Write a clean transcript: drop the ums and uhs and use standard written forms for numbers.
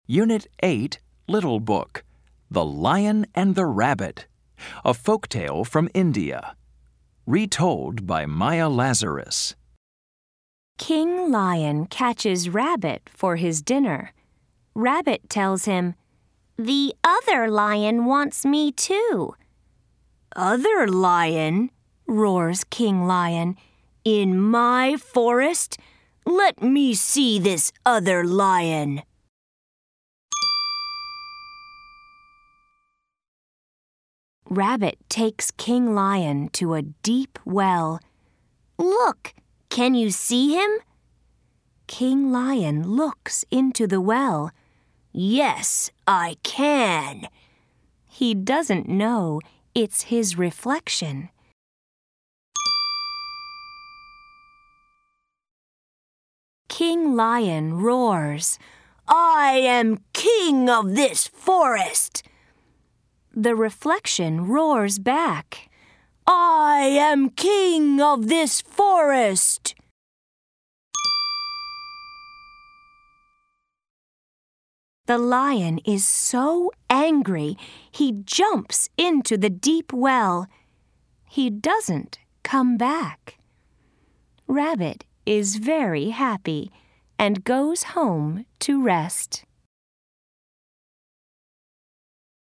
Unit 8, Little Book, The Lion and the Rabbit, a folktale from India. Retold by Maya Lazarus. King Lion catches Rabbit for his dinner. Rabbit tells him, "The other lion wants me too." "Other lion?" roars King Lion. "In my forest? Let me see this other lion." Rabbit takes King Lion to a deep well. "Look, can you see him?" King Lion looks into the well. "Yes, I can." He doesn't know it's his reflection. King Lion roars, "I am king of this forest." The reflection roars back, "I am king of this forest." The lion is so angry, he jumps into the deep well. He doesn't come back. Rabbit is very happy and goes home to rest.